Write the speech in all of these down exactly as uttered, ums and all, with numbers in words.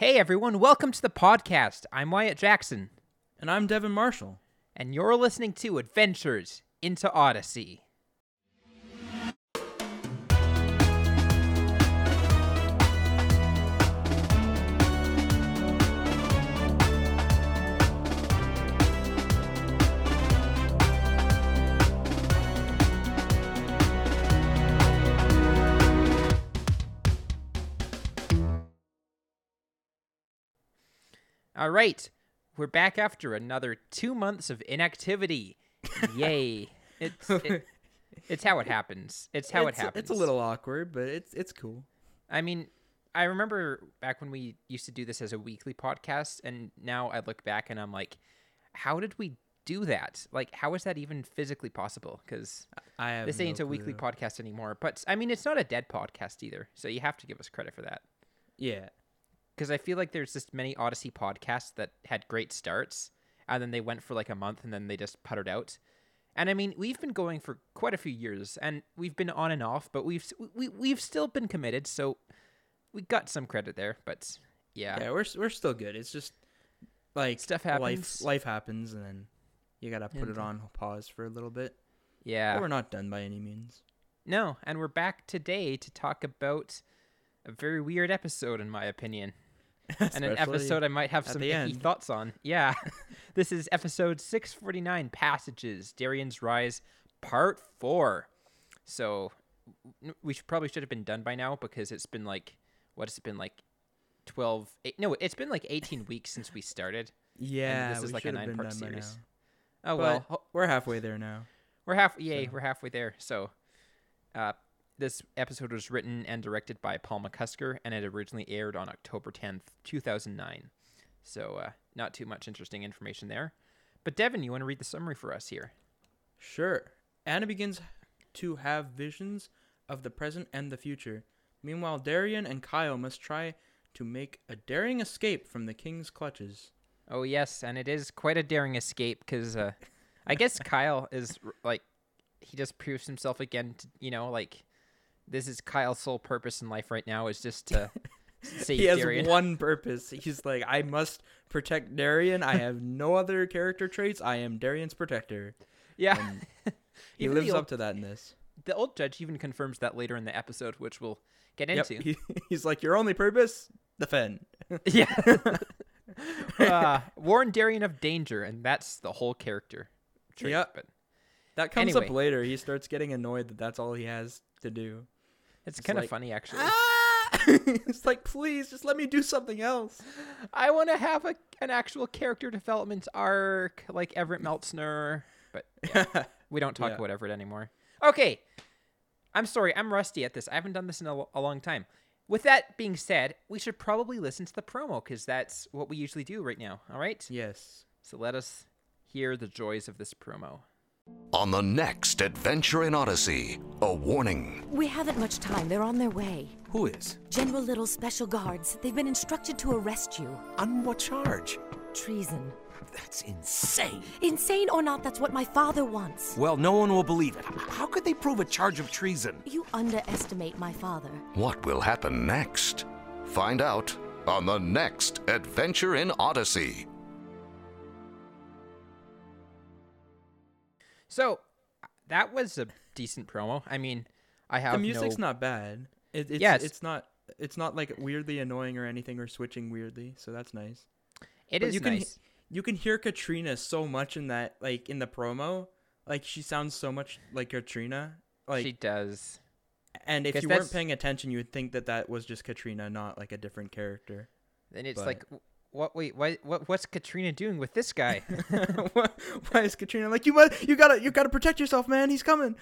Hey everyone, welcome to the podcast. I'm Wyatt Jackson. And I'm Devin Marshall. And you're listening to Adventures into Odyssey. All right, we're back after another two months of inactivity. Yay. It's it, it's how it happens. It's how it's, it happens. It's a little awkward, but it's it's cool. I mean, I remember back when we used to do this as a weekly podcast, and now I look back and I'm like, how did we do that? Like, how is that even physically possible? Because I have this ain't no a weekly clue. podcast anymore. But, I mean, it's not a dead podcast either, so you have to give us credit for that. Yeah. Because I feel like there's just many Odyssey podcasts that had great starts, and then they went for like a month, and then they just puttered out. And I mean, we've been going for quite a few years, and we've been on and off, but we've we we've still been committed, so we got some credit there. But yeah, Yeah, we're we're still good. It's just like Stuff Life happens. life happens, and then you gotta put And, it uh, on pause for a little bit. yeah, But we're not done by any means. no, and we're back today to talk about a very weird episode, in my opinion. And an Especially episode I might have at some the icky end. thoughts on. Yeah. This is episode six forty-nine, Passages, Darien's Rise, part four. So n- we should probably should have been done by now because it's been like, what has it been like twelve? Eight, no, it's been like eighteen weeks since we started. Yeah, this is we like a should have been nine-part done by series. now. Oh, But well, ho- we're halfway there now. we're half, yay, So- we're halfway there. So uh, this episode was written and directed by Paul McCusker, and it originally aired on October tenth, two thousand nine. So uh, not too much interesting information there. But Devin, you want to read the summary for us here? Sure. Anna begins to have visions of the present and the future. Meanwhile, Darien and Kyle must try to make a daring escape from the king's clutches. Oh, yes, and it is quite a daring escape because uh, I guess Kyle is r- like, he just proves himself again, to, you know, like, this is Kyle's sole purpose in life right now is just to save He has Darien. one purpose. He's like, I must protect Darien. I have no other character traits. I am Darien's protector. Yeah. And he Even lives the up old, to that in this. the old judge even confirms that later in the episode, which we'll get Yep. into. He, he's like, your only purpose? Defend. Yeah. uh, warn Darien of danger, and that's the whole character trait. Yep. But That comes Anyway. up later. He starts getting annoyed that that's all he has to do. it's It's kind of like, funny, actually. Ah! It's like, please, just let me do something else. I want to have a, an actual character development arc like Everett Meltzner, but yeah, we don't talk Yeah. about Everett anymore. Okay. I'm sorry. I'm rusty at this. I haven't done this in a, a long time. With that being said, we should probably listen to the promo because that's what we usually do right now. All right? Yes. So let us hear the joys of this promo. On the next adventure in Odyssey, a warning. We haven't much time. They're on their way. Who is? General Little's special guards. They've been instructed to arrest you. On what charge? Treason. That's insane. Insane or not, that's what my father wants. Well, no one will believe it. H- How could they prove a charge of treason? You underestimate my father. What will happen next? Find out on the next adventure in Odyssey. So that was a decent promo. I mean, I have The music's no... not bad. It, it's, Yes. it's not. It's not like weirdly annoying or anything or switching weirdly. So that's nice. It But is you can nice. you can hear Katrina so much in that, like in the promo. Like she sounds so much like Katrina. Like, she does. and if 'cause you that's- weren't paying attention, you would think that that was just Katrina, not like a different character. And it's But- like, what? Wait, why, what? What's Katrina doing with this guy? Why why is Katrina like you? Must, you gotta you gotta protect yourself, man. He's coming.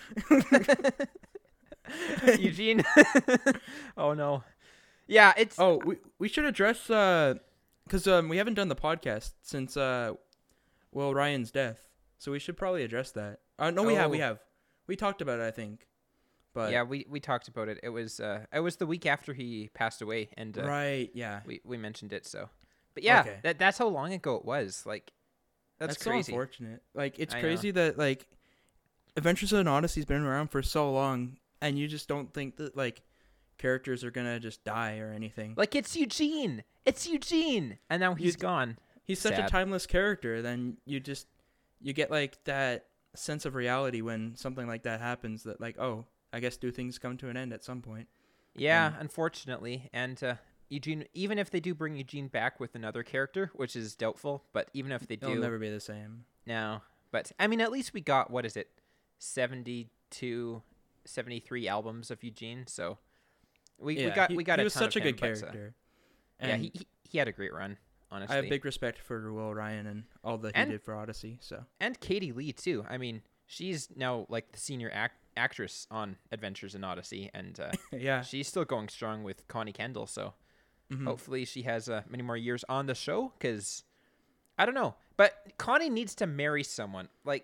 Eugene. Oh no. Yeah, it's Oh, we we should address uh, cause um we haven't done the podcast since uh, Will Ryan's death, so we should probably address that. Uh, no, we have we Oh. have, we talked about it, I think, but yeah, we, we talked about it. It was uh it was the week after he passed away, and uh, right, yeah, we we mentioned it. So, but yeah, Okay. that that's how long ago it was. Like, that's, that's, so crazy. unfortunate. Like it's I know. crazy that like Adventures in Odyssey's been around for so long, and you just don't think that like characters are gonna just die or anything. Like it's Eugene. it's Eugene, and now he's You- gone. He's such Sad. a timeless character. Then you just you get like that sense of reality when something like that happens. That like, oh, I guess do things come to an end at some point. Yeah, Um, unfortunately, and uh, Eugene. Even if they do bring Eugene back with another character, which is doubtful, but even if they It'll do, never be the same. no. But I mean, at least we got what is it, seventy-two, seventy-three albums of Eugene. So we we Yeah, got he, we got he a was ton such of a him, good but, uh, character. yeah, And he, he he had a great run. Honestly, I have big respect for Will Ryan and all that he And- did for Odyssey. So and Katie Lee too. I mean, she's now like the senior act- actress on Adventures in Odyssey, and uh, yeah, she's still going strong with Connie Kendall. So Mhm. hopefully she has uh, many more years on the show. Because I don't know, but Connie needs to marry someone. Like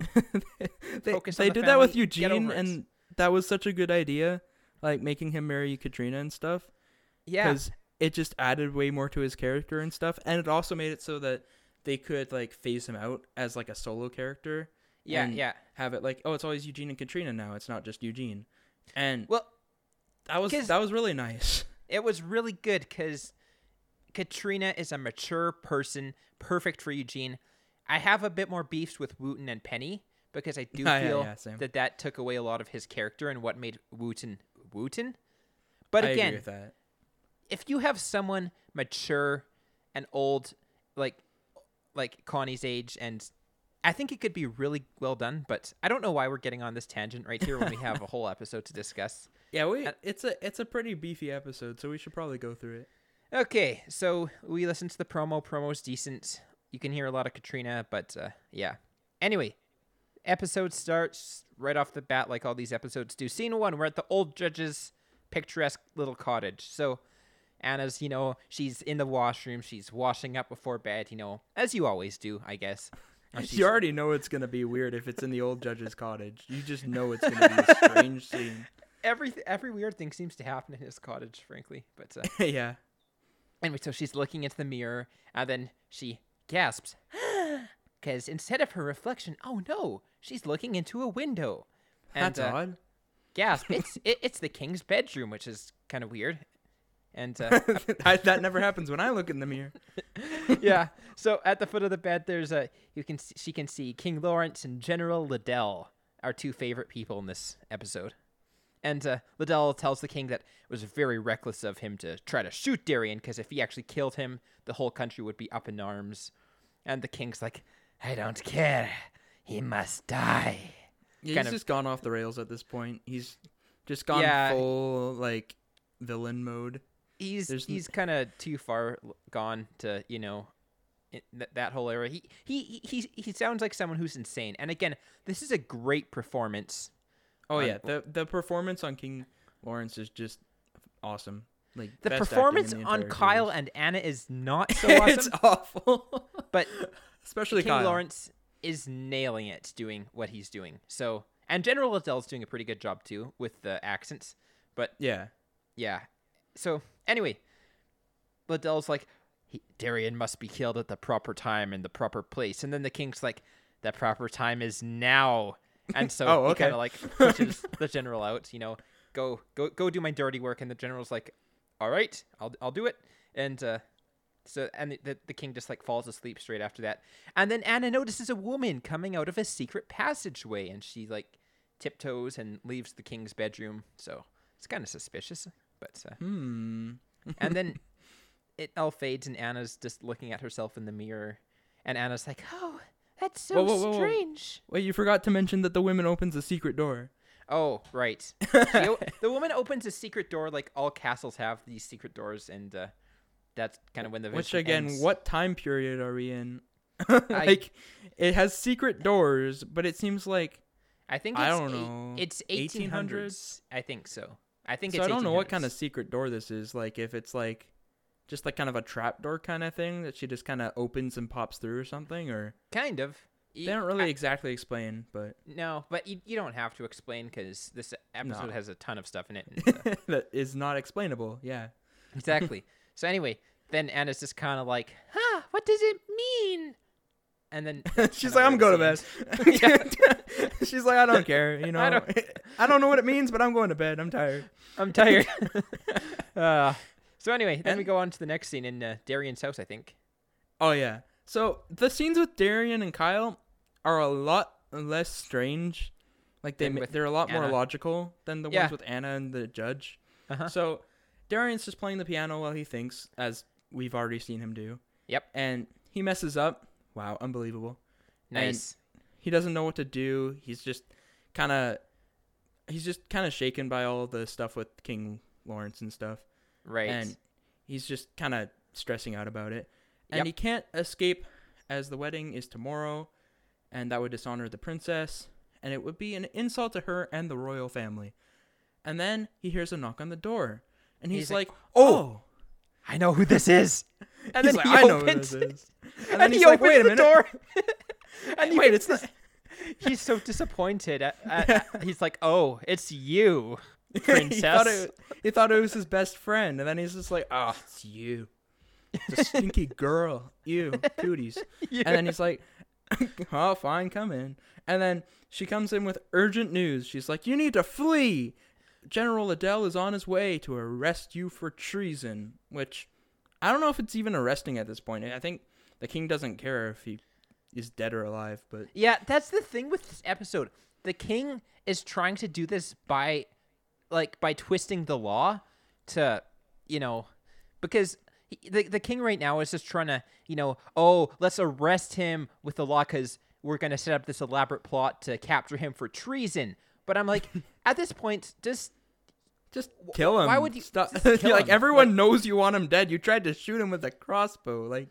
they, focus on they the did that with family, get Eugene, over it. and that was such a good idea, like making him marry Katrina and stuff. yeah, Because it just added way more to his character and stuff, and it also made it so that they could like phase him out as like a solo character. yeah, and yeah. Have it like, oh, it's always Eugene and Katrina now. It's not just Eugene, and Well, that was 'cause- that was really nice. it was really good because Katrina is a mature person, perfect for Eugene. I have a bit more beefs with Wooten and Penny because I do Ah, yeah, feel yeah, same. that that took away a lot of his character and what made Wooten Wooten. But I again, agree with that. if you have someone mature and old, like like Connie's age, and I think it could be really well done. But I don't know why we're getting on this tangent right here when we have a whole episode to discuss. Yeah, we Uh, it's a it's a pretty beefy episode, so we should probably go through it. Okay, so we listened to the promo. Promo's decent. You can hear a lot of Katrina, but uh, yeah. Anyway, episode starts right off the bat like all these episodes do. Scene one, we're at the old judge's picturesque little cottage. So Anna's, you know, she's in the washroom. She's washing up before bed, you know, as you always do, I guess. And she's- You already know it's gonna be weird if it's in the old judge's cottage. You just know it's gonna be a strange scene. every every weird thing seems to happen in his cottage, frankly. But uh, Yeah. anyway, so she's looking into the mirror, and then she gasps, because instead of her reflection, oh no, she's looking into a window. And, That's uh, odd. Gasp! It's it, it's the king's bedroom, which is kind of weird. And uh, I, that never happens when I look in the mirror. yeah, so at the foot of the bed, there's a you can see, she can see King Lawrence and General Liddell, our two favorite people in this episode. And uh, Liddell tells the king that it was very reckless of him to try to shoot Darien, because if he actually killed him, the whole country would be up in arms. And the king's like, I don't care. He must die. Yeah, Kind he's of- just gone off the rails at this point. He's just gone Yeah. full like villain mode. He's There's n- he's kind of too far l- gone to, you know, in th- that whole era. He, he he he he sounds like someone who's insane. And again, this is a great performance. Oh on- yeah, the the performance on King Lawrence is just awesome. Like The best acting performance in the on entire Kyle series. and Anna is not so it's awesome, awful. but Especially King Kyle. Lawrence is nailing it, doing what he's doing. So, and General Liddell's doing a pretty good job too with the accents. But Yeah. yeah, so anyway, Liddell's like, he, Darien must be killed at the proper time in the proper place, and then the king's like, the proper time is now, and so Oh, he okay. kind of like pushes the general out, you know, go go go do my dirty work, and the general's like, all right, I'll I'll do it, and uh, so and the the king just like falls asleep straight after that, and then Anna notices a woman coming out of a secret passageway, and she like tiptoes and leaves the king's bedroom, so it's kind of suspicious, but uh, Hmm. and then it all fades, and Anna's just looking at herself in the mirror, and Anna's like, oh, that's so Whoa, whoa, whoa, whoa. strange. Wait, you forgot to mention that the woman opens a secret door. Oh, right. She o- the woman opens a secret door, like all castles have these secret doors, and uh, that's kind of when the Which vision again, ends. what time period are we in? like, it has secret doors, but it seems like I think it's I don't eight- know, It's eighteen hundreds. I think so. I think so. it's I don't know what kind of eighteen hundreds. secret door this is. Like, if it's like just like kind of a trap door kind of thing that she just kind of opens and pops through or something, or kind of. they don't really exactly explain, but No, but you, you don't have to explain because this episode No. has a ton of stuff in it. And, uh, that is not explainable. Yeah. exactly. So anyway, then Anna's just kind of like, huh, what does it mean? And then that's She's kinda like, I'm where going to the bed. scene ends. She's like, I don't care. You know, I I don't- don't, I don't know what it means, but I'm going to bed. I'm tired. I'm tired. uh, So anyway, then And- we go on to the next scene in uh, Darian's house, I think. Oh yeah. So the scenes with Darian and Kyle are a lot less strange. Like they Than ma- with they're a lot more Anna. logical than the Yeah. ones with Anna and the judge. Uh-huh. So Darian's just playing the piano while he thinks, as we've already seen him do. Yep. And he messes up. Wow, unbelievable. Nice. He doesn't know what to do. He's just kind of he's just kind of shaken by all the stuff with King Lawrence and stuff. Right. And he's just kind of stressing out about it. And Yep. he can't escape as the wedding is tomorrow, and that would dishonor the princess, and it would be an insult to her and the royal family. And then he hears a knock on the door, and he's, He's like, like, "Oh!" I know who this is. And He's then like, he "I know who opens this it. is." And, And then he he's like, opens "Wait a the minute." door. and he Wait, makes it's this- He's so disappointed. At, at, at- he's like, "Oh, it's you, princess." he, thought it, he thought it was his best friend, and then he's just like, "Oh, it's you, the stinky girl, you cooties." Yeah. And then he's like, "Oh, fine, come in." And then she comes in with urgent news. She's like, "You need to flee. General Adele is on his way to arrest you for treason." Which I don't know if it's even arresting at this point. I think the king doesn't care if he is dead or alive, but Yeah, that's the thing with this episode. The king is trying to do this by, like, by twisting the law to, you know, because he, the the king right now is just trying to, you know, oh, let's arrest him with the law because we're gonna set up this elaborate plot to capture him for treason. But I'm like, at this point, just just kill him. why would you- Stop. just kill like him? everyone Like- knows you want him dead. You tried to shoot him with a crossbow. Like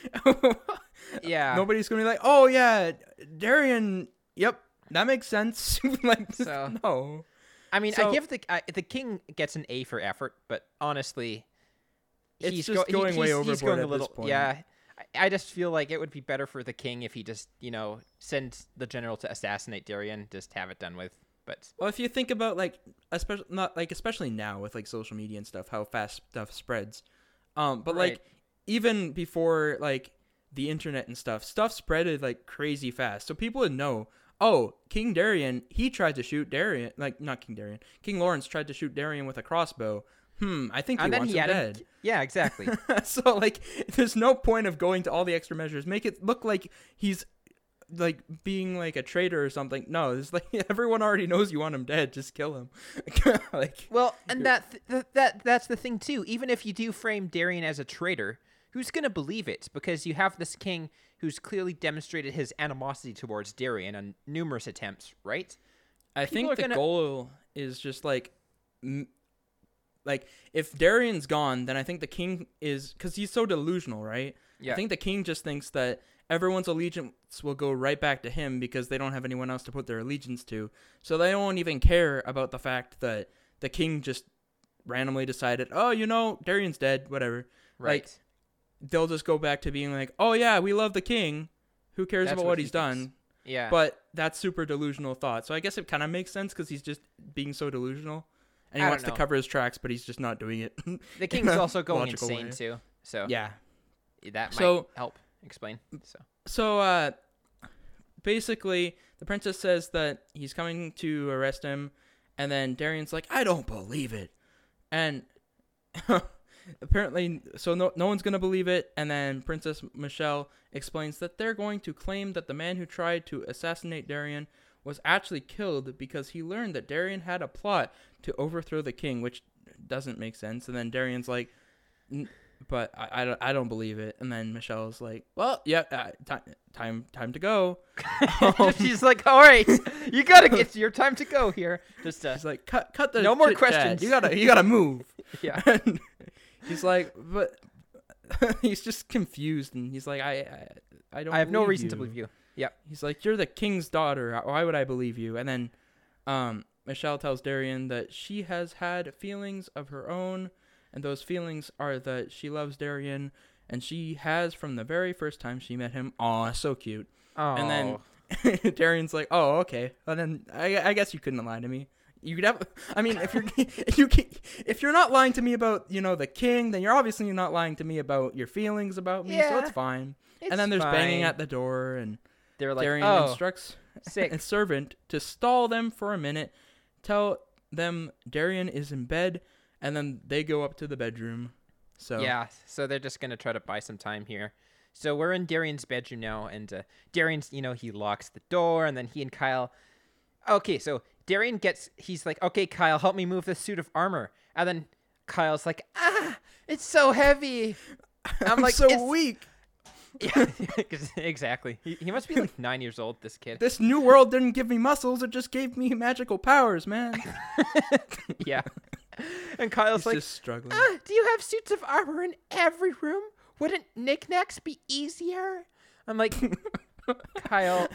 yeah, nobody's gonna be like, "Oh yeah, Darian. Yep, that makes sense." Like So- no. I mean, So- I give the I, the king gets an A for effort, but honestly, It's he's just he- going way he's, he's overboard going a at this little. point. Yeah, I, I just feel like it would be better for the king if he just, you know, send the general to assassinate Darian, just have it done with. But Well, if you think about like, especially not like especially now with like social media and stuff, how fast stuff spreads. Um, but Right. like even before like the internet and stuff, stuff spreaded like crazy fast. So people would know, oh, King Darian, he tried to shoot Darian, like not King Darian, King Lawrence tried to shoot Darian with a crossbow. Hmm, I think he and then wants he him had him. dead. Yeah, exactly. So like, there's no point of going to all the extra measures. Make it look like he's like being like a traitor or something. No, it's like everyone already knows you want him dead. Just kill him. Like, Well, and that th- th- that that's the thing too. Even if you do frame Darian as a traitor, who's gonna believe it? Because you have this king who's clearly demonstrated his animosity towards Darian on numerous attempts, right? I People think are the gonna- goal is just like, m- like if Darian's gone, then I think the king is because he's so delusional, right? Yeah. I think the king just thinks that everyone's allegiance will go right back to him because they don't have anyone else to put their allegiance to. So they won't even care about the fact that the king just randomly decided, oh, you know, Darian's dead, whatever. Right. Like, they'll just go back to being like, oh yeah, we love the king. Who cares That's about what what he he's thinks. done? yeah. But that's super delusional thought. So I guess it kind of makes sense because he's just being so delusional. And he I don't wants to know. cover his tracks, but he's just not doing it. the king's in a also going logical insane way. too. So Yeah. that might So- help explain. So So uh, basically, the princess says that he's coming to arrest him. And then Darian's like, I don't believe it. And apparently, so no, no one's going to believe it. And then Princess Michelle explains that they're going to claim that the man who tried to assassinate Darian was actually killed because he learned that Darian had a plot to overthrow the king, which doesn't make sense. And then Darian's like, "N- but I, I, don't, I don't believe it. And then Michelle's like, well, yeah, uh, time, time, time to go. Um, she's like, "All right, you gotta get your time to go here." Just uh, He's like, cut, cut the No more chit-chat. questions. You gotta, you gotta move. yeah. And he's like, but he's just confused, and he's like, I, I, I don't. I have no believe reason you. to believe you. Yeah. He's like, you're the king's daughter. Why would I believe you? And then, um, Michelle tells Darian that she has had feelings of her own, and those feelings are that she loves Darian, and she has from the very first time she met him. Aw, so cute. Oh. And then Darian's like, "Oh, okay." And then I, I guess you couldn't lie to me. You could have. I mean, if you're if you can- if you're not lying to me about you know the king, then you're obviously not lying to me about your feelings about me. So Yeah, it's fine. It's and then there's banging fine. at the door, and They're like, Darian "Oh, instructs sick." a servant to stall them for a minute, tell them Darian is in bed, and then they go up to the bedroom. So Yeah, so they're just gonna try to buy some time here. So we're in Darian's bedroom now, and uh, Darian's, you know, he locks the door, and then he and Kyle. Okay, so Darian gets, he's like, okay, Kyle, help me move this suit of armor, and then Kyle's like, ah, it's so heavy. I'm, I'm like, so "It's-" weak. Yeah, exactly. He, he must be like nine years old. This kid. This new world didn't give me muscles; it just gave me magical powers, man. Yeah. And Kyle's He's like, just struggling. ah, do you have suits of armor in every room? Wouldn't knickknacks be easier? I'm like, Kyle.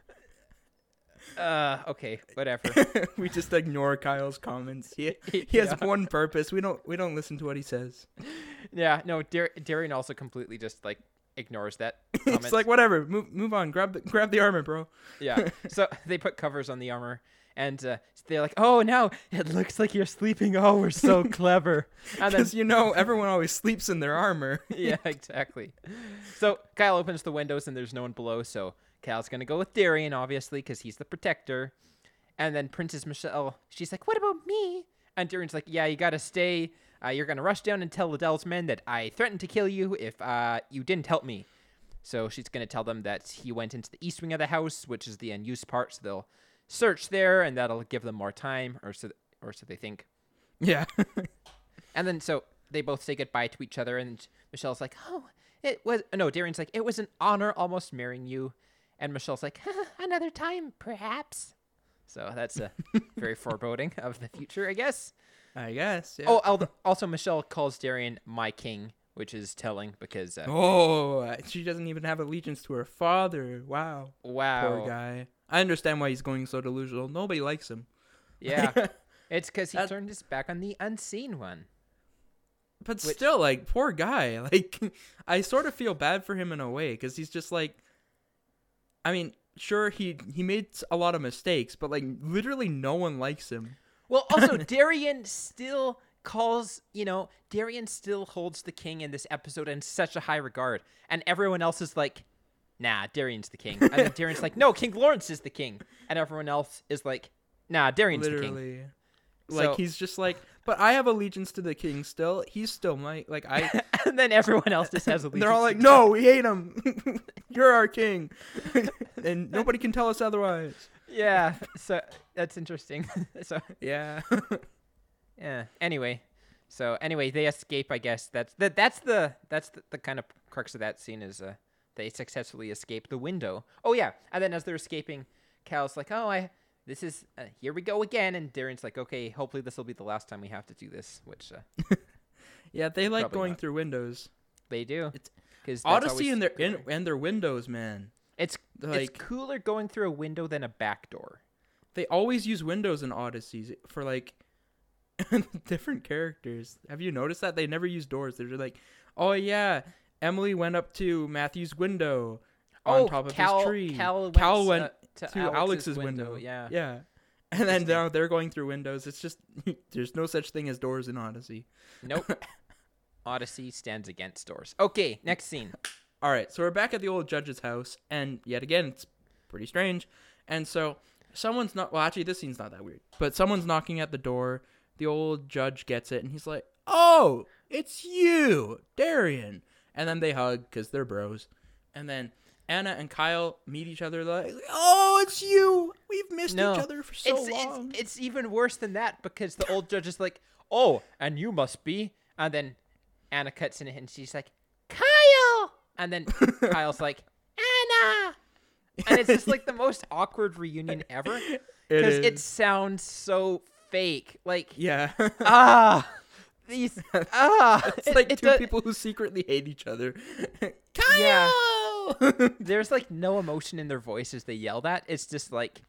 Uh, okay, whatever. We just ignore Kyle's comments. He he has Yeah. one purpose. We don't we don't listen to what he says. Yeah, no, Dar- Darian also completely just like ignores that comment. It's like whatever. Move move on. Grab the grab the armor, bro. Yeah. So they put covers on the armor, and uh, they're like, "Oh, now it looks like you're sleeping. Oh, we're so clever." And then, Because you know everyone always sleeps in their armor. yeah, exactly. So Kyle opens the windows, and there's no one below. So Kyle's gonna go with Darian, obviously, because he's the protector. And then Princess Michelle, she's like, "What about me?" And Darian's like, "Yeah, you gotta stay. Uh, you're gonna rush down and tell Liddell's men that I threatened to kill you if uh, you didn't help me." So she's gonna tell them that he went into the east wing of the house, which is the unused part. So they'll search there, and that'll give them more time, or so, or so they think. Yeah. And then so they both say goodbye to each other, and Michelle's like, "Oh, it was no." Darian's like, "It was an honor almost marrying you," and Michelle's like, "Another time, perhaps." So that's a very foreboding of the future, I guess. I guess. Yeah. Oh, al- also Michelle calls Darian my king, which is telling because uh, Oh, she doesn't even have allegiance to her father. Wow. wow, Poor guy. I understand why he's going so delusional. Nobody likes him. yeah, it's because he That- turned his back on the unseen one. But Which- still, like, poor guy. Like, I sort of feel bad for him in a way because he's just like, I mean, sure, he he made a lot of mistakes, but like, literally, no one likes him. Well, also Darian still calls, you know, Darian still holds the king in this episode in such a high regard, and everyone else is like, "Nah, Darian's the king," and then Darian's like, "No, King Lawrence is the king," and everyone else is like, "Nah, Darian's the king." Literally, like So- he's just like, but I have allegiance to the king still. He's still my like I. And then everyone else just has a. They're all like, no, we hate him. You're our king, and nobody can tell us otherwise. Yeah, so that's interesting. So Yeah. yeah. Anyway, so anyway, they escape. I guess that's that. That's the that's the, the kind of crux of that scene is uh they successfully escape the window. Oh yeah, and then as they're escaping, Cal's like, "Oh, I this is uh, here we go again," and Darian's like, "Okay, hopefully this will be the last time we have to do this," which uh, Yeah, they like Probably going not. through windows. they do. It's- Because Odyssey and their in, and their windows, man. it's like- it's cooler going through a window than a back door. They always use windows in Odysseys for like different characters. Have you noticed that they never use doors? They're just like, oh yeah, Emily went up to Matthew's window on Oh, top of Cal- his tree. Cal went, Cal uh, went to to Alex's Alex's, window, window. yeah. yeah. And then now they're going through windows. It's just there's no such thing as doors in Odyssey. Nope. Odyssey stands against doors. Okay, next scene. All right, so we're back at the old judge's house, and yet again, it's pretty strange. And so someone's not. Well, actually, this scene's not that weird. But someone's knocking at the door. The old judge gets it, and he's like, "Oh, it's you, Darian." And then they hug because they're bros. And then Anna and Kyle meet each other. Like, "Oh, it's you. We've missed No, each other for so it's, long." It's, it's even worse than that because the old judge is like, "Oh, and you must be," and then Anna cuts in and she's like, "Kyle," and then Kyle's like, "Anna," and it's just like the most awkward reunion ever because it, is. sounds so fake. Like, Yeah. ah, these ah, It's it- like it two do- people who secretly hate each other. Yeah. Kyle! There's like no emotion in their voice as they yell that. It's just like,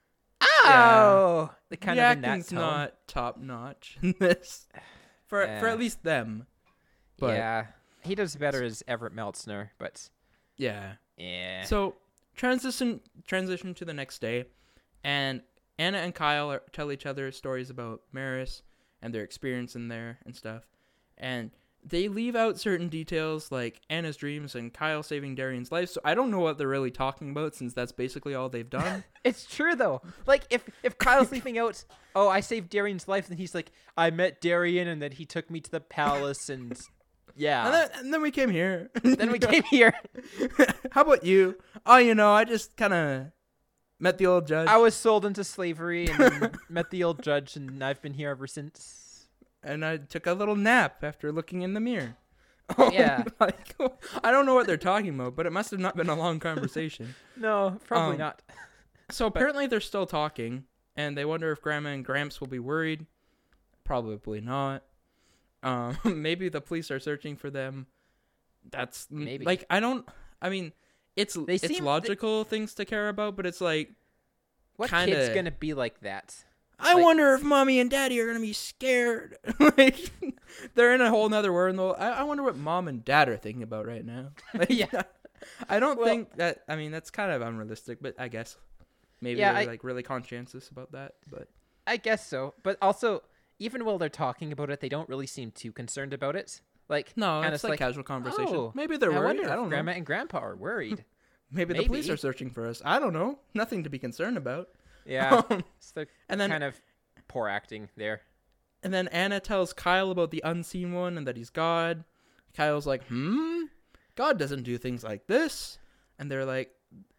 oh, the kind the of in that acting's tone. not top notch in this, for for Yeah. at least them. But Yeah, he does better as Everett Meltzner, but yeah. yeah. So transition transition to the next day, and Anna and Kyle are, tell each other stories about Maris and their experience in there and stuff, and they leave out certain details like Anna's dreams and Kyle saving Darian's life. So I don't know what they're really talking about since that's basically all they've done. It's true though. Like if if Kyle's leaving out, oh, I saved Darian's life, then he's like, I met Darian and then he took me to the palace and Yeah. And then, and then we came here. Then we came here. How about you? Oh, you know, I just kind of met the old judge. I was sold into slavery and then met the old judge, and I've been here ever since. And I took a little nap after looking in the mirror. Yeah. Like, I don't know what they're talking about, but it must have not been a long conversation. No, probably Um, not. So apparently they're still talking, and they wonder if Grandma and Gramps will be worried. Probably not. Um, maybe the police are searching for them. That's Maybe. like I don't. I mean, it's They it's seem- logical things to care about, but it's like What kinda- kid's gonna be like that? I Like- wonder if mommy and daddy are gonna be scared. Like they're in a whole nother world. I, I wonder what mom and dad are thinking about right now. Like, Yeah. I don't Well- think that. I mean, that's kind of unrealistic, but I guess maybe Yeah, they're I- like really conscientious about that. But I guess so. But also, even while they're talking about it, they don't really seem too concerned about it. Like, no, and it's like, casual conversation. "Oh, maybe they're I worried. wonder I if don't know. Grandma and Grandpa are worried. Maybe, the police maybe. are searching for us. I don't know. Nothing to be concerned about. Yeah. Um, It's the and then kind of poor acting there. and then Anna tells Kyle about the unseen one and that he's God. Kyle's like, hmm? God doesn't do things like this. And they're like,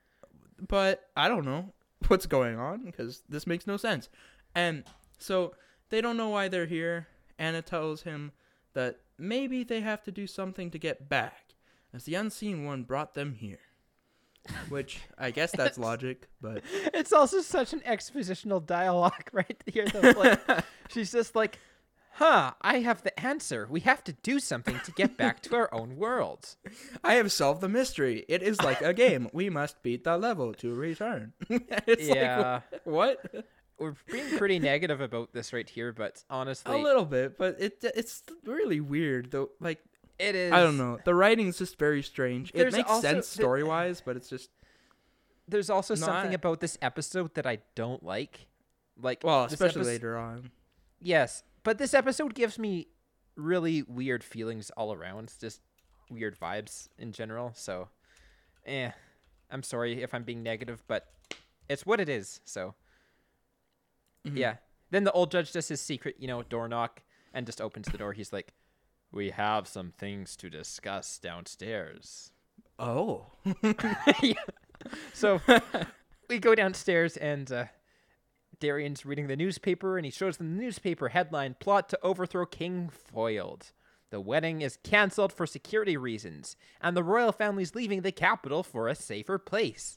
but I don't know what's going on because this makes no sense. And so they don't know why they're here. Anna tells him that maybe they have to do something to get back, as the unseen one brought them here. Which I guess that's logic, but It's also such an expositional dialogue right here. Though. Like, she's just like, huh, I have the answer. We have to do something to get back to our own world. I have solved the mystery. It is like a game. We must beat the level to return. It's Yeah. like, what? We're being pretty negative about this right here, but A honestly, little bit, but it it's really weird though. Like it is. I don't know. The writing's just very strange. It There's makes also- sense the- story wise, but it's just There's also No, something I- about this episode that I don't like. Like, well, this especially epis- later on. Yes, but this episode gives me really weird feelings all around, just weird vibes in general. So, eh, I'm sorry if I'm being negative, but it's what it is. So, Mhm. yeah. Then the old judge does his secret, you know, door knock and just opens the door. He's like, "We have some things to discuss downstairs." Oh. Yeah. So we go downstairs and uh, Darian's reading the newspaper and he shows them the newspaper headline: "Plot to overthrow King foiled. The wedding is cancelled for security reasons, and the royal family's leaving the capital for a safer place."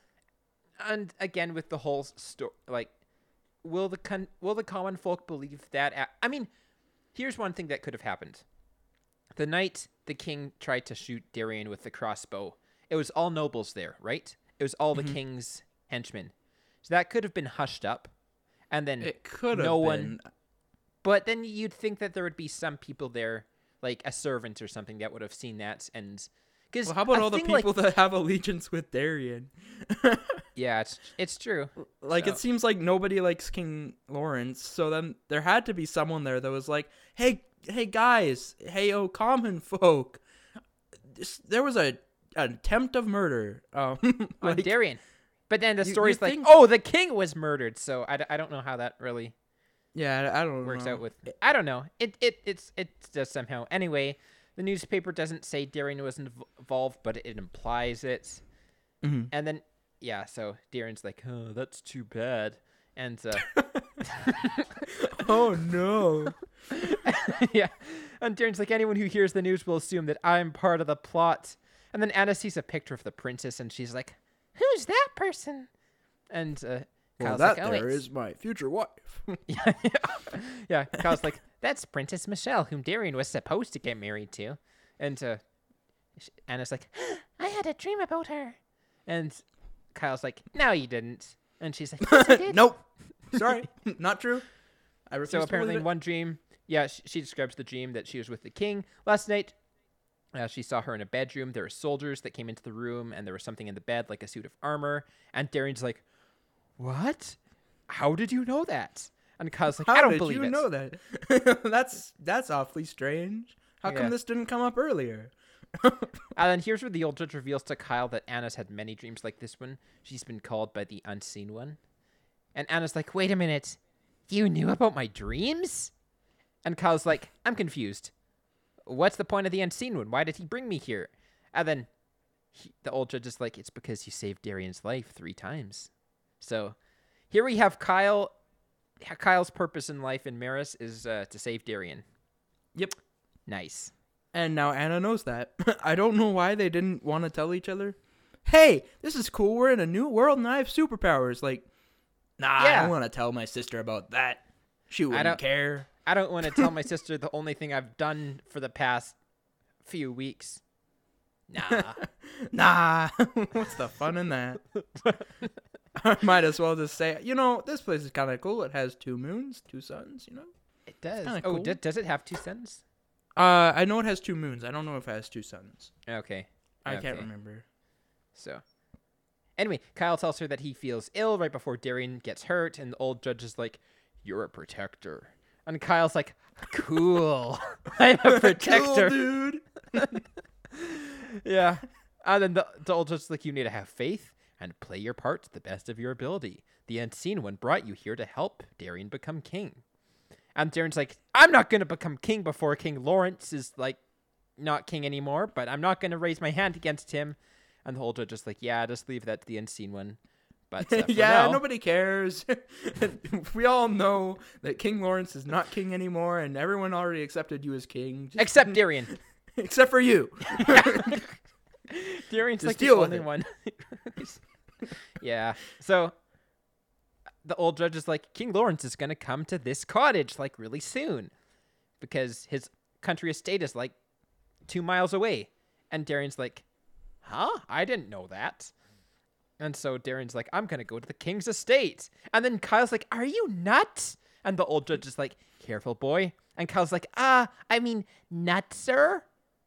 And again, with the whole story, like, will the con- will the common folk believe that? A- I mean, here's one thing that could have happened. The night the king tried to shoot Darian with the crossbow, it was all nobles there, right? It was all the king's henchmen. So that could have been hushed up. And then It could have no been. one. But then you'd think that there would be some people there, like a servant or something, that would have seen that. And because Well, how about all the people that have allegiance with Darian? Yeah, it's it's true. Like So- it seems like nobody likes King Lawrence, so then there had to be someone there that was like, "Hey, hey guys, hey oh common folk, this, there was a an attempt of murder um, On like, Darian. But then the you- story's you like, think- oh, the king was murdered. So I, d- I don't know how that really Yeah, I don't works know. out with. I don't know. It it it's it does somehow. Anyway, the newspaper doesn't say Darian was inv- involved, but it implies it. Mhm. And then yeah, so Darian's like, oh, that's too bad. And uh, Oh no! yeah, and Darian's like, anyone who hears the news will assume that I'm part of the plot. And then Anna sees a picture of the princess, and she's like, who's that person? And uh, Well, Kyle's that like, oh, there it's- is my future wife. Yeah, yeah. yeah. Kyle's like, that's Princess Michelle, whom Darian was supposed to get married to. And uh, sh- Anna's like, I had a dream about her. And Kyle's like, no, you didn't. And she's like, yes, I did. Nope. Sorry, not true. I refuse So to apparently, believe in it. one dream, yeah, she, she describes the dream that she was with the king last night. Uh, she saw her in a bedroom. There were soldiers that came into the room, and there was something in the bed, like a suit of armor. And Darian's like, what? How did you know that? And Kyle's like, How I don't did believe you it. know that? that's that's awfully strange. How Yeah. come this didn't come up earlier? And then here's where the old judge reveals to Kyle that Anna's had many dreams like this one. She's been called by the unseen one. And Anna's like, wait a minute. You knew about my dreams? And Kyle's like, I'm confused. what's the point of the unseen one? Why did he bring me here? And then he, the old judge is like, it's because you saved Darian's life three times. So here we have Kyle. Kyle's purpose in life in Maris is uh, to save Darian. Yep. Nice. And now Anna knows that. I don't know why they didn't want to tell each other, hey, this is cool. We're in a new world and I have superpowers. Like, nah, Yeah. I don't want to tell my sister about that. She wouldn't don't- care. I don't want to tell my sister the only thing I've done for the past few weeks. Nah. Nah, what's the fun in that? I might as well just say, you know, this place is kind of cool. It has two moons, two suns, you know? It does. kinda Oh, cool. d- does it have two suns? Uh, I know it has two moons. I don't know if it has two suns. Okay. I can't Okay. remember. So, anyway, Kyle tells her that he feels ill right before Darian gets hurt, and the old judge is like, "You're a protector," and Kyle's like, "Cool, I'm a protector." Cool, dude. Yeah, and then the, the old judge is like, "You need to have faith and play your part to the best of your ability. The unseen one brought you here to help Darian become king." And Darian's like, "I'm not gonna become king before King Lawrence is like not king anymore, but I'm not gonna raise my hand against him." And the whole judge is like, "Yeah, just leave that to the unseen one." But uh, for yeah, now, nobody cares. We all know that King Lawrence is not king anymore, and everyone already accepted you as king. Just- except Darian. except for you. Darian's Just like the deal with only it. one. Yeah. So the old judge is like, King Lawrence is gonna come to this cottage like really soon, because his country estate is like two miles away. And Darian's like, "Huh? I didn't know that." And so Darian's like, "I'm gonna go to the king's estate." And then Kyle's like, "Are you nuts?" And the old judge is like, "Careful, boy." And Kyle's like, "Ah, uh, I mean, nut, sir."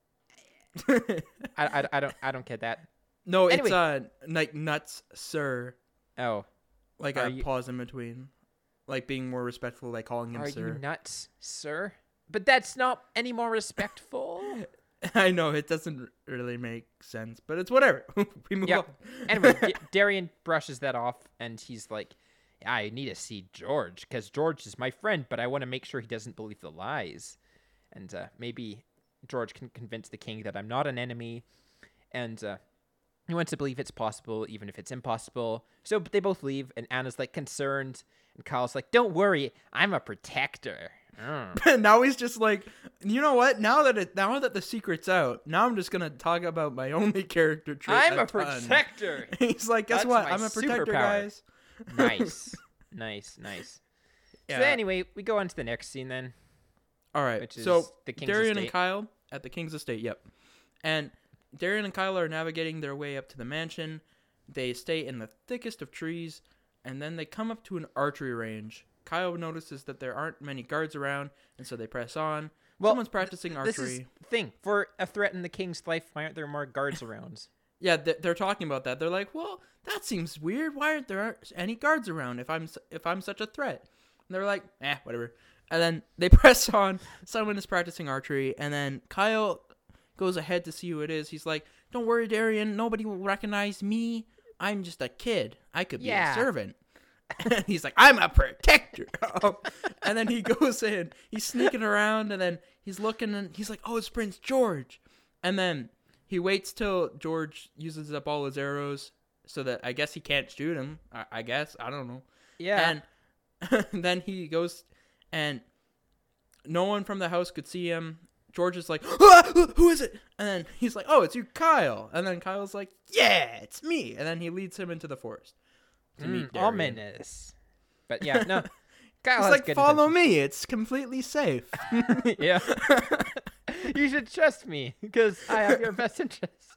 I, I, I don't I don't get that. No, Anyway. it's uh like nuts, sir. Oh, Like Are a you- pause in between, like being more respectful, like calling him are sir. you nuts, sir? But that's not any more respectful. I know it doesn't really make sense, but it's whatever. We move Yeah. on. Anyway, D- Darian brushes that off, and he's like, "I need to see George, because George is my friend, but I want to make sure he doesn't believe the lies. And uh, maybe George can convince the king that I'm not an enemy, and uh, he wants to believe it's possible, even if it's impossible." So they both leave, and Anna's like concerned, and Kyle's like, "Don't worry, I'm a protector." Mm. Now he's just like, you know what? Now that it, now that the secret's out, now I'm just gonna talk about my only character trait. I'm a ton. protector. He's like, guess That's what? my I'm a protector, superpower. guys. Nice, nice, nice. Yeah. So anyway, we go on to the next scene then. All right. Which is so the King's Darian and estate. Kyle at the King's estate. Yep. And Darian and Kyle are navigating their way up to the mansion. They stay in the thickest of trees, and then they come up to an archery range. Kyle notices that there aren't many guards around, and so they press on. Well, Someone's practicing This archery. is the thing. For a threat in the king's life, why aren't there more guards around? Yeah, th- they're talking about that. They're like, "Well, that seems weird. Why aren't there any guards around if I'm s- if I'm such a threat?" And they're like, "Eh, whatever." And then they press on. Someone is practicing archery, and then Kyle goes ahead to see who it is. He's like, "Don't worry, Darian. Nobody will recognize me. I'm just a kid. I could be Yeah. a servant." And he's like, "I'm a protector." Um, and then he goes in. He's sneaking around, and then he's looking, and he's like, "Oh, it's Prince George." And then he waits till George uses up all his arrows, so that I guess he can't shoot him. I, I guess I don't know. Yeah. And then he goes, and no one from the house could see him. George is like, "Ah, who is it?" And then he's like, "Oh, it's you, Kyle." And then Kyle's like, "Yeah, it's me." And then he leads him into the forest to meet Mm, Darian. ominous. But yeah, no. Kyle He's has like, good "Follow me. It's completely safe." intentions. Yeah. You should trust me because I have your best interests.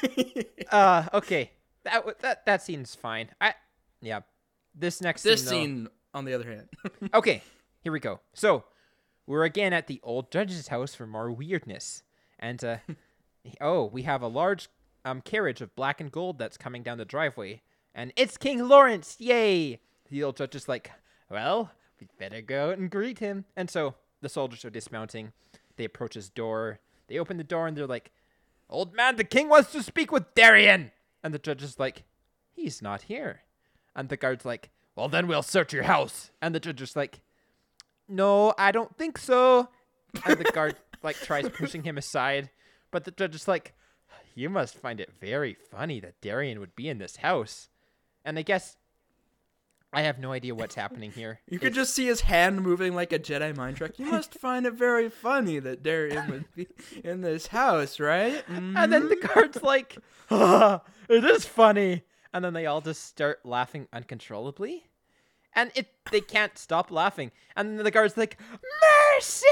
Uh, okay. That w- that that scene's fine. I yeah. This next This scene, though- scene, on the other hand, Okay, here we go. So, we're again at the old judge's house for more weirdness. And, uh, oh, we have a large um, carriage of black and gold that's coming down the driveway. And it's King Lawrence! Yay! The old judge is like, well, we better go out and greet him. And so, the soldiers are dismounting. They approach his door. They open the door and they're like, "Old man, the king wants to speak with Darian!" And the judge is like, "He's not here." And the guard's like, "Well, then we'll search your house." And the judge is like, "No, I don't think so." And the guard like tries pushing him aside, but the judge is like, "You must find it very funny that Darian would be in this house." And I guess I have no idea what's happening here. You could just see his hand moving like a Jedi mind trick. You must find it very funny that Darian would be in this house, right? Mm-hmm. And then the guard's like, ah, "It is funny." And then they all just start laughing uncontrollably. And it they can't stop laughing. And then the guard's like, "Mercy!"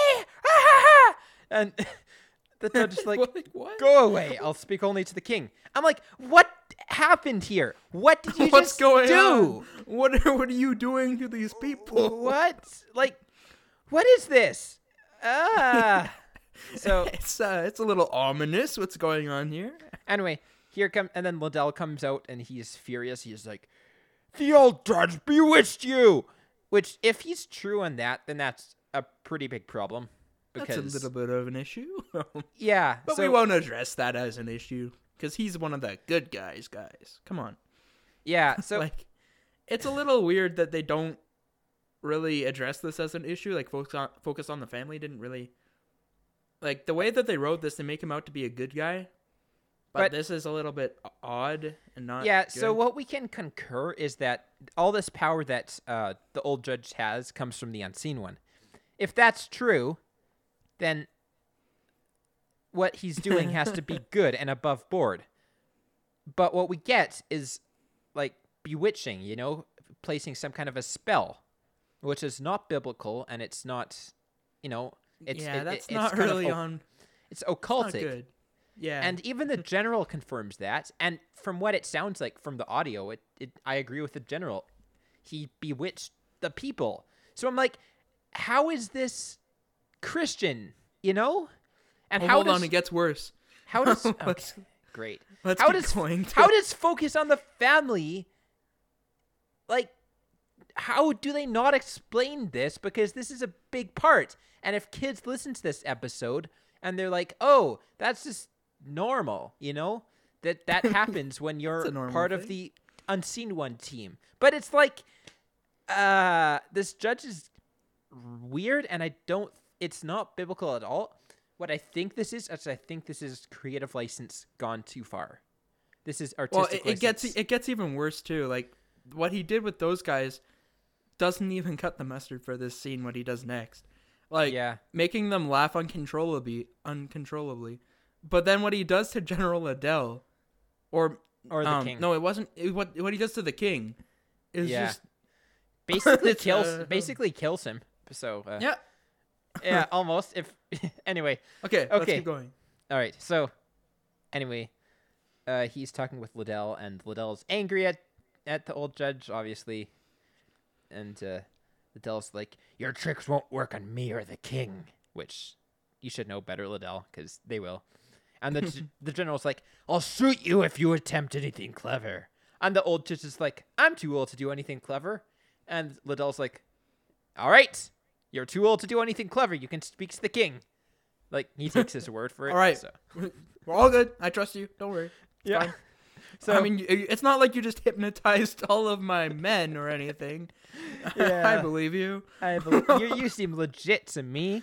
And the judge is like, Like, what? "Go away. I'll speak only to the king." I'm like, what happened here? What did you What's just going do? on? What are, what are you doing to these people? What? Like, what is this? Ah. So It's uh, it's a little ominous. What's going on here? anyway, here come and then Liddell comes out and he's furious. He's like, "The old judge bewitched you." Which, if he's true on that, then that's a pretty big problem. Because That's a little bit of an issue. yeah, But so, we won't address that as an issue because he's one of the good guys, guys. Come on. yeah, so like, it's a little weird that they don't really address this as an issue. Like, focus on focus on the family didn't really, like, the way that they wrote this, they make him out to be a good guy. But, But- this is a little bit odd and not. yeah, so good. what we can concur is that all this power that uh, the old judge has comes from the unseen one. If that's true, then what he's doing has to be good and above board. But what we get is like bewitching, you know, placing some kind of a spell, which is not biblical and it's not, you know, it's yeah, it- that's it's not kind of really o- on. It's Not occultic. good. Yeah, And even the general confirms that. And from what it sounds like from the audio, it, it I agree with the general. He bewitched the people. So I'm like, how is this Christian, you know? And oh, how hold does on, it gets worse. how does okay, Let's- great. let's how keep does going to- how does focus on the family like how do they not explain this? Because this is a big part. And if kids listen to this episode and they're like, "Oh, that's just normal," you know? That that happens when you're a normal part of thing. the unseen one team. But it's like uh this judge is weird and I don't it's not biblical at all. What I think this is, is I think this is creative license gone too far. This is Well, artistic it, it gets license. it gets even worse too. Like what he did with those guys doesn't even cut the mustard for this scene. What he does next, like Yeah. making them laugh uncontrollably, uncontrollably. But then what he does to General Liddell, or Or the um, king. No, it wasn't. It, what what he does to the king is Yeah. just basically It's, kills uh, basically kills him. So uh, yeah. yeah, almost. If anyway, Okay, let's Okay. keep going. all right. So anyway, uh, he's talking with Liddell, and Liddell's angry at at the old judge, obviously, and uh, Liddell's like, "Your tricks won't work on me or the king," which you should know better, Liddell, because they will. And the g- the general's like, "I'll shoot you if you attempt anything clever." And the old judge is like, "I'm too old to do anything clever." And Liddell's like, "All right, you're too old to do anything clever. You can speak to the king." Like, he takes his word for it. All right, So. we're all good. I trust you. Don't worry. It's Yeah. fine. So I mean, y- it's not like you just hypnotized all of my men or anything. Yeah. I believe you. I believe, you, you seem legit to me.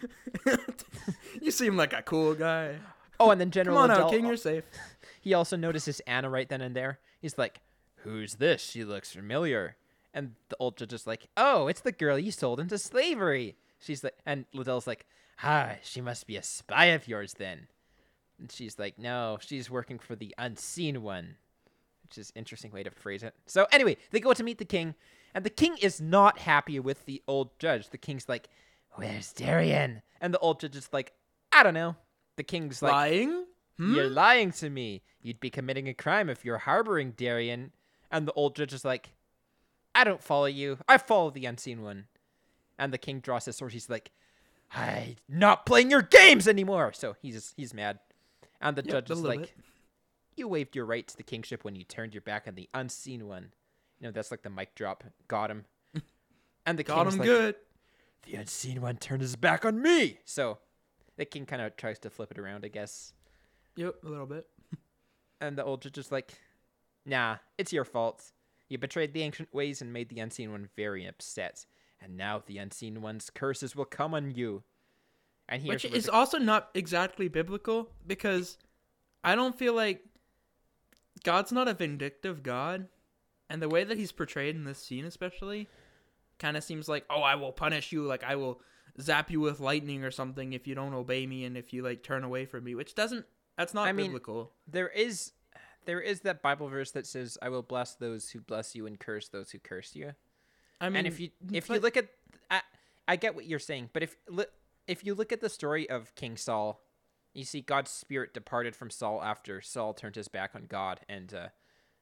You seem like a cool guy. Oh, and then General Come on Liddell, out, King. You're safe. he also notices Anna right then and there. He's like, "Who's this? She looks familiar." And the old judge is like, "Oh, it's the girl you sold into slavery." She's like, and Liddell's like, "Ah, she must be a spy of yours then." And she's like, "No, she's working for the unseen one," which is an interesting way to phrase it. So anyway, they go to meet the king, and the king is not happy with the old judge. The king's like, "Where's Darian?" And the old judge is like, "I don't know." The king's like, Lying? Hmm? "You're lying to me. You'd be committing a crime if you're harboring Darian." And the old judge is like, "I don't follow you. I follow the unseen one." And the king draws his sword. He's like, "I'm not playing your games anymore." So he's he's mad. And the Yep, judge a is little like, bit. "You waived your right to the kingship when you turned your back on the unseen one." You know, that's like the mic drop. Got him. And the Got king's him like, good. "The unseen one turned his back on me." So the king kind of tries to flip it around, I guess. Yep, a little bit. And the old judge is like, "Nah, it's your fault. You betrayed the ancient ways and made the unseen one very upset. And now the unseen one's curses will come on you." And he Which hears is Rick- also not exactly biblical, because I don't feel like God's not a vindictive God. And the way that he's portrayed in this scene especially kind of seems like, oh, I will punish you. Like, I will zap you with lightning or something if you don't obey me and if you, like, turn away from me. Which doesn't, that's not I mean, biblical. there is there is that Bible verse that says, "I will bless those who bless you and curse those who curse you." I mean, and if you if you but- look at I, I get what you're saying, but if li- if you look at the story of King Saul, you see God's spirit departed from Saul after Saul turned his back on God, and uh,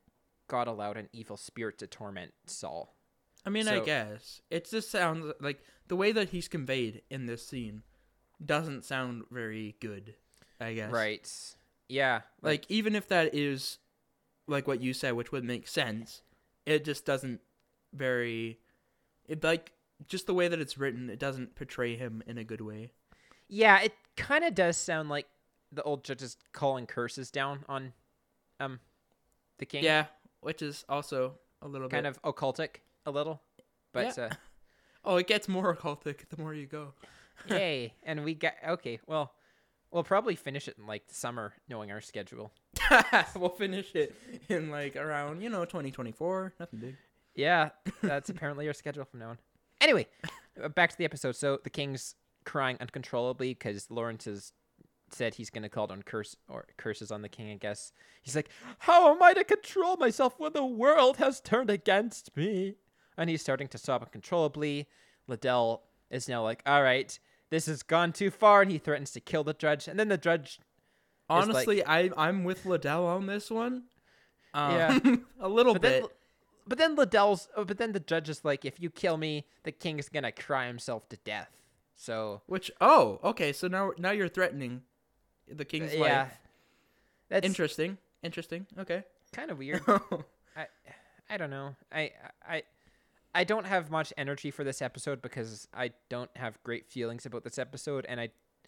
God allowed an evil spirit to torment Saul. I mean, I So- guess it just sounds like the way that he's conveyed in this scene doesn't sound very good. I guess. Right. Yeah. Like, even if that is like what you said, which would make sense, it just doesn't very. It like just the way that it's written, it doesn't portray him in a good way. Yeah, it kind of does sound like the old judges calling curses down on um the king. Yeah, which is also a little Kind bit of occultic a little. But Yeah. uh Oh, it gets more occultic the more you go. yay. And we got okay, well, we'll probably finish it in like the summer knowing our schedule. We'll finish it in like around, you know, twenty twenty-four. Nothing big. Yeah, that's apparently our schedule from now on. Anyway, uh, back to the episode. So the king's crying uncontrollably because Lawrence has said he's going to call down curse or curses on the king, I guess. He's like, "How am I to control myself when the world has turned against me?" And he's starting to sob uncontrollably. Liddell is now like, "All right, this has gone too far," and he threatens to kill the judge. And then the judge, like- Honestly, I I'm with Liddell on this one. Um, Yeah. a little but bit. then, but then Liddell's, oh, but then the judge is like, "If you kill me, the king is gonna cry himself to death." So Which oh, okay, so now now you're threatening the king's yeah, life. that's Interesting. Interesting. Okay. kind of weird. I I don't know. I I I don't have much energy for this episode because I don't have great feelings about this episode, and I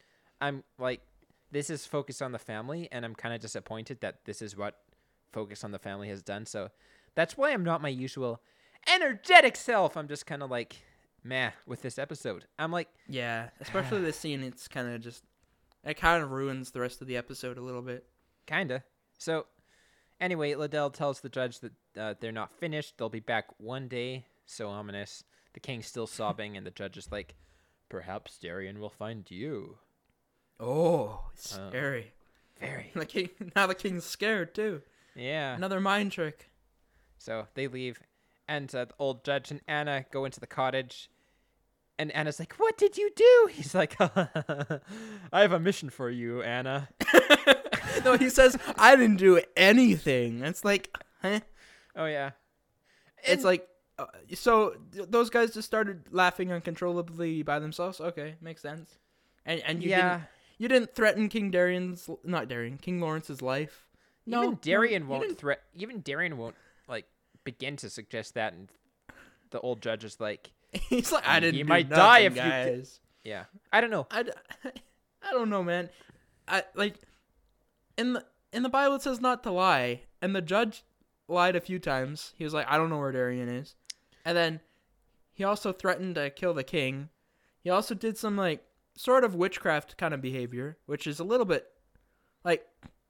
I'm like, this is focused on the family, and I'm kind of disappointed that this is what Focus on the Family has done. So that's why I'm not my usual energetic self. I'm just kind of like meh with this episode. I'm like, Yeah, especially this scene. It's kind of just it kind of ruins the rest of the episode a little bit. kinda. So anyway, Liddell tells the judge that uh, they're not finished. They'll be back one day. So ominous. The king's still sobbing, and the judge is like, "Perhaps Darian will find you." Oh, it's scary. Very. The king now the king's scared too. Yeah. Another mind trick. So they leave, and uh, the old judge and Anna go into the cottage. And Anna's like, "What did you do?" He's like, "I have a mission for you, Anna." No, he says I didn't do anything. It's like, huh? Oh yeah. It's like, uh, so th- those guys just started laughing uncontrollably by themselves. Okay, makes sense. And and you Yeah. didn't you didn't threaten King Darian's not Darian King Lawrence's life. No, even no, Darian you won't didn't. threat. Even Darian won't like begin to suggest that, and the old judge is like, He's like, I didn't. You do might nothing, die if you guys. ki-" "Yeah, I don't know." I, d- I don't know, man. I like in the in the Bible it says not to lie, and the judge lied a few times. He was like, I don't know where Darian is, and then he also threatened to kill the king. He also did some like sort of witchcraft kind of behavior, which is a little bit like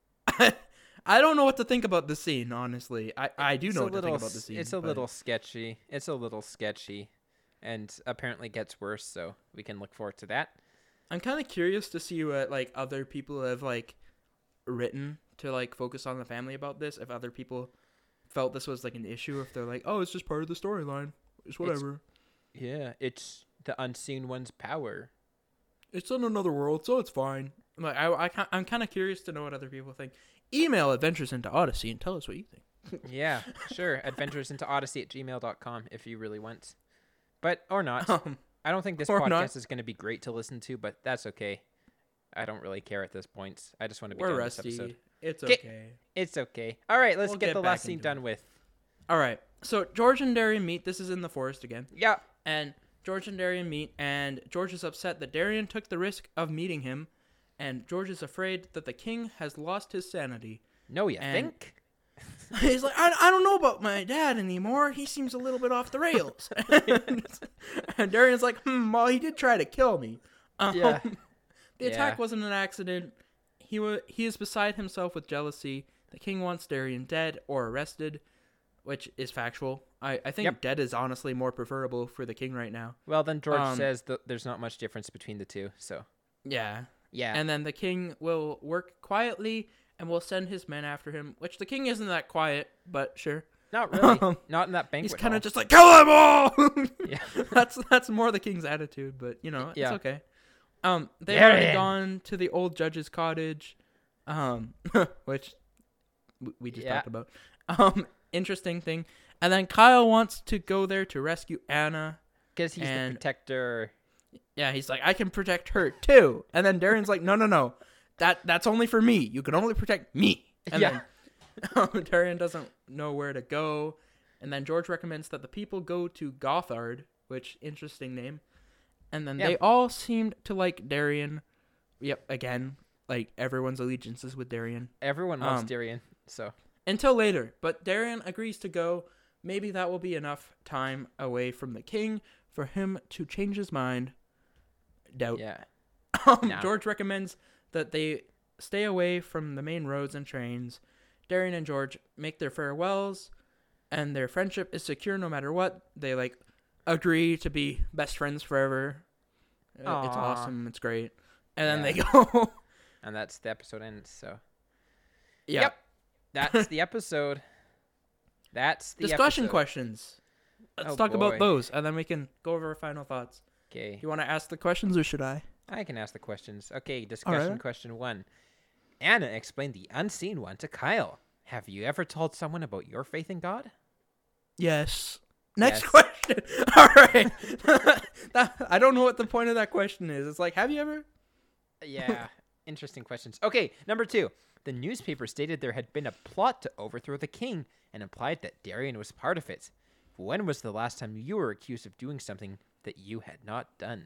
I don't know what to think about the scene. Honestly, I I do It's know a what little to think about the s- scene. It's a but- little sketchy. It's a little sketchy, and apparently gets worse. So we can look forward to that. I'm kind of curious to see what like other people have like written to like focus on the family about this. If other people felt this was like an issue, if they're like, "Oh, it's just part of the storyline. It's whatever. Yeah, it's the unseen one's power. It's, in another world, so it's fine." I'm like, I, I ca- I'm kind of curious to know what other people think. Email Adventures into Odyssey and tell us what you think. Yeah, sure. Adventures into Odyssey at gmail dot com if you really want, but or not. Um, I don't think this or podcast not. is going to be great to listen to, but that's okay. I don't really care at this point. I just want to be we're done with this rusty. episode. It's Get- okay. It's okay. All right, let's We'll get, get the back last scene into done it. with. All right. So George and Darian meet. This is in the forest again. Yeah. And George and Darian meet, and George is upset that Darian took the risk of meeting him, and George is afraid that the king has lost his sanity. No, you And- think? He's like, I, I don't know about my dad anymore. He seems a little bit off the rails. and, and Darian's like, hmm, well, he did try to kill me. Um, Yeah. the Yeah. attack wasn't an accident. He wa- he is beside himself with jealousy. The king wants Darien dead or arrested, which is factual. I, I think Yep. dead is honestly more preferable for the king right now. Well, then George Um, says that there's not much difference between the two. So Yeah. yeah, And then the king will work quietly and will send his men after him, which the king isn't that quiet, but sure. not really, Um, not in that banquet. He's kind hall. of just like, kill them all! yeah. that's that's more the king's attitude, but you know, it's Yeah. okay. Um, they've There already it is. gone to the old judge's cottage, um, which w- we just Yeah. talked about. Um, interesting thing. And then Kyle wants to go there to rescue Anna. Because he's And- the protector. Yeah, he's like, I can protect her too. And then Darien's like, no, no, no, that that's only for me. You can only protect me. And Yeah. then Darien doesn't know where to go. And then George recommends that the people go to Gothard, which interesting name. And then Yeah. they all seemed to like Darien. Yep, again, like everyone's allegiance is with Darien. Everyone loves Um, Darien. So Until later, but Darien agrees to go. Maybe that will be enough time away from the king for him to change his mind. Doubt. yeah, Um, No. George recommends that they stay away from the main roads and trains. Darien and George make their farewells, and their friendship is secure no matter what. They like agree to be best friends forever. Uh, It's Aw. awesome. It's great. And then they Yeah. go. and that's the episode ends. So yeah. Yep. that's the episode. That's the Discussion episode. questions. Let's Oh, talk boy. about those, and then we can go over our final thoughts. Okay, You want to ask the questions, or should I? I can ask the questions. Okay, discussion Alright. question one. Anna explained the unseen one to Kyle. Have you ever told someone about your faith in God? Yes. Next Yes. question. All right. That- I don't know what the point of that question is. It's like, have you ever? Yeah, interesting questions. Okay, number two. The newspaper stated there had been a plot to overthrow the king and implied that Darien was part of it. When was the last time you were accused of doing something that you had not done?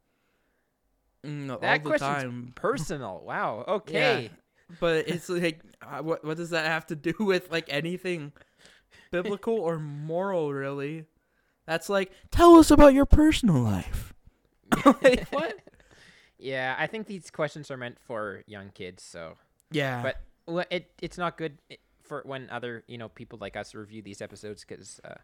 Mm, all That the question's time. personal. Wow. Okay. Yeah, but it's like, uh, what what does that have to do with like anything biblical or moral? Really, that's like, tell us about your personal life. Like, what? Yeah, I think these questions are meant for young kids. So, Yeah, but well, it it's not good i- for when other you know people like us review these episodes because, uh,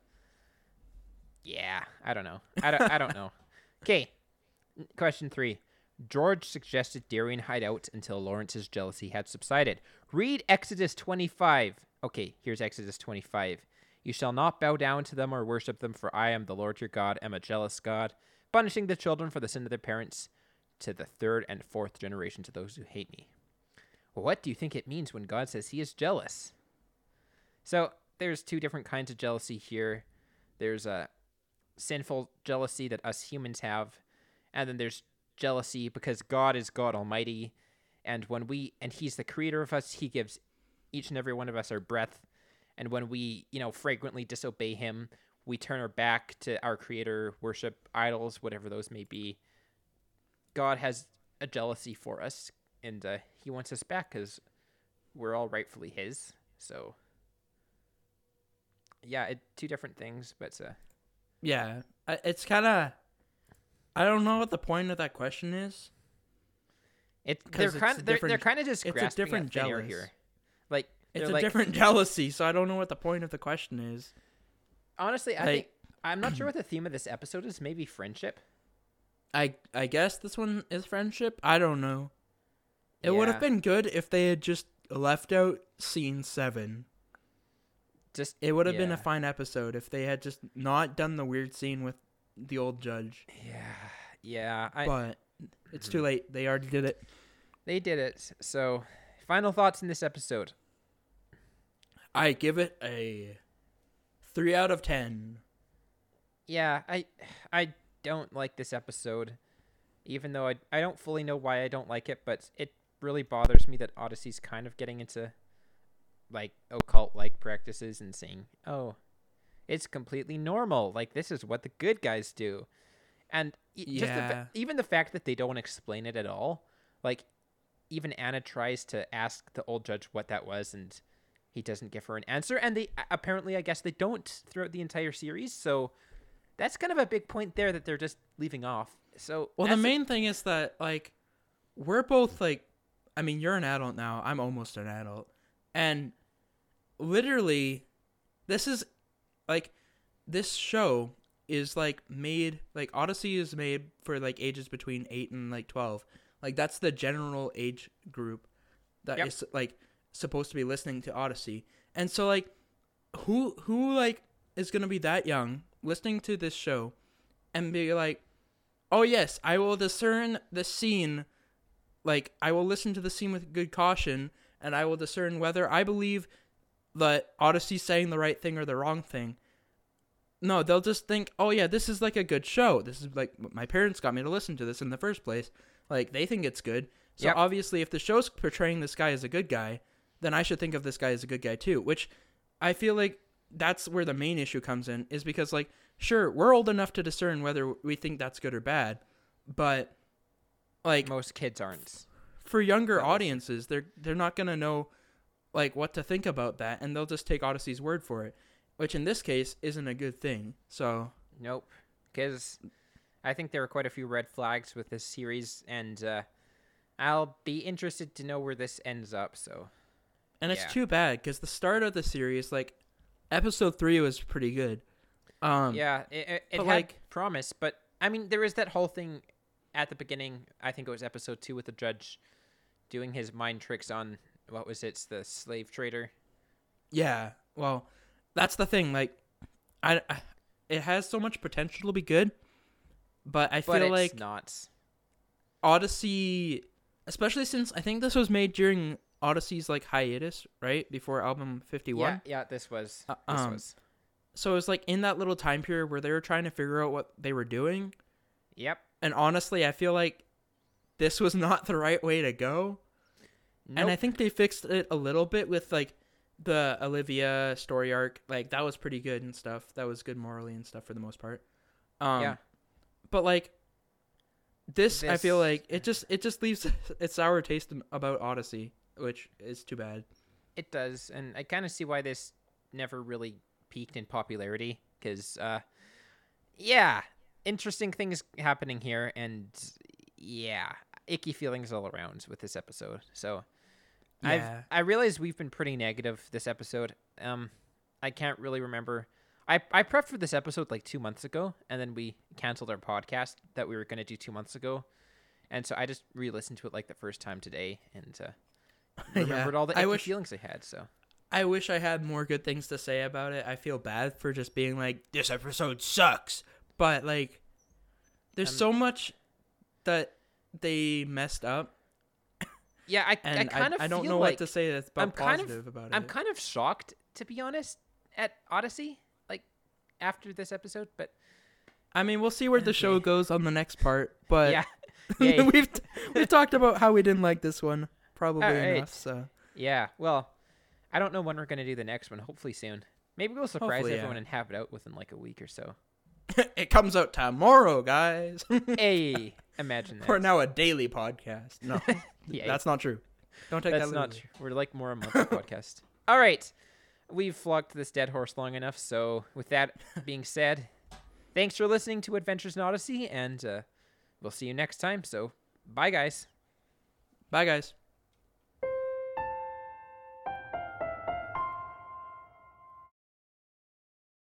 yeah, I don't know. I don't I don't know. Okay, question three. George suggested Darien hide out until Lawrence's jealousy had subsided. Read Exodus twenty-five. Okay, here's Exodus twenty-five. You shall not bow down to them or worship them, for I am the Lord your God, am a jealous God, punishing the children for the sin of their parents to the third and fourth generation to those who hate me. What do you think it means when God says he is jealous? So there's two different kinds of jealousy here. There's a sinful jealousy that us humans have, and then there's jealousy because God is God Almighty, and when we and he's the creator of us, he gives each and every one of us our breath, and when we, you know, fragrantly disobey him, we turn our back to our creator, worship idols, whatever those may be. God has a jealousy for us, and uh, he wants us back because we're all rightfully his. So yeah, it, two different things, but uh, yeah. I- It's kind of. I don't know what the point of that question is. it 'Cause they're it's kind a of they're, they're different- kind of just it's a grasping different at thin air jealous. here. Like It's they're a like, different jealousy, so I don't know what the point of the question is. honestly, I like- think I'm not sure what the theme of this episode is. Maybe friendship. I I guess this one is friendship. I don't know. It would have Yeah. been good if they had just left out scene seven. Just It would have been a yeah. fine episode if they had just not done the weird scene with the old judge. Yeah, yeah. I, But it's too late. They already did it. they did it. So, final thoughts in this episode. I give it a three out of ten. Yeah, I I don't like this episode, even though I I don't fully know why I don't like it, but it really bothers me that Odyssey's kind of getting into like occult like practices and saying, "Oh, it's completely normal. Like this is what the good guys do." And e- just the Yeah. fa- even the fact that they don't explain it at all, like even Anna tries to ask the old judge what that was, and he doesn't give her an answer. And they a- apparently, I guess, they don't throughout the entire series. So that's kind of a big point there that they're just leaving off. So Well, the that's a- main thing is that, like, we're both like, I mean, you're an adult now. I'm almost an adult. And literally, this is like, this show is like made, like Odyssey is made for like ages between eight and like twelve. Like that's the general age group that Yep. is like supposed to be listening to Odyssey. And so like, who, who like is going to be that young listening to this show and be like, oh yes, I will discern the scene. Like, I will listen to the scene with good caution, and I will discern whether I believe that Odyssey's saying the right thing or the wrong thing. No, they'll just think, oh yeah, this is like a good show. This is like, my parents got me to listen to this in the first place. Like, they think it's good. So Yep. obviously, if the show's portraying this guy as a good guy, then I should think of this guy as a good guy too, which I feel like that's where the main issue comes in, is because, like, sure, we're old enough to discern whether we think that's good or bad, but like Most kids aren't. for younger That was- audiences, they're they're not gonna know like what to think about that, and they'll just take Odyssey's word for it, which in this case isn't a good thing. So Nope. Because I think there are quite a few red flags with this series, and uh, I'll be interested to know where this ends up. So and it's Yeah. too bad because the start of the series, like episode three, was pretty good. Um, yeah, it, it, it but, had like- promise, but I mean, there was that whole thing at the beginning. I think it was episode two with the judge doing his mind tricks on what was it, the slave trader. Yeah, well, that's the thing. Like, I, I it has so much potential to be good, but I But feel it's like not. Odyssey, especially since I think this was made during Odyssey's like hiatus, right before album fifty-one. Yeah, yeah. This was. Uh, this um, was. So it was like in that little time period where they were trying to figure out what they were doing. Yep. And honestly, I feel like this was not the right way to go. Nope. And I think they fixed it a little bit with like the Olivia story arc. Like that was pretty good and stuff. That was good morally and stuff for the most part. Um, Yeah. But like this, I feel This- like it just it just leaves a sour taste about Odyssey, which is too bad. It does, and I kind of see why this never really peaked in popularity, because, uh, yeah, interesting things happening here, and yeah, icky feelings all around with this episode. So, Yeah. I've I realize we've been pretty negative this episode. Um, I can't really remember. I I prepped for this episode like two months ago, and then we canceled our podcast that we were going to do two months ago, and so I just re-listened to it like the first time today, and uh, Yeah. remembered all the I icky wish- feelings I had. So. I wish I had more good things to say about it. I feel bad for just being like, this episode sucks. But, like, there's Um, so much that they messed up. Yeah, I, I And I, kind of I, don't feel know like what to say that's about I'm kind of- positive about I'm it. kind of shocked, to be honest, at Odyssey, like after this episode. But I mean, we'll see where the show Okay. goes on the next part. But yeah, yeah, we've, we've talked about how we didn't like this one probably Alright. enough. So yeah. Well, I don't know when we're gonna do the next one. Hopefully soon. Maybe we'll surprise Hopefully, everyone yeah. and have it out within like a week or so. it comes out tomorrow, guys. Hey, imagine that. We're now a daily podcast. No, Yeah, that's not true. Don't take That's that not literally. true. We're like more a monthly podcast. All right. We've flogged this dead horse long enough. So, with that being said, thanks for listening to Adventures in Odyssey, and uh, we'll see you next time. So, bye, guys. Bye, guys.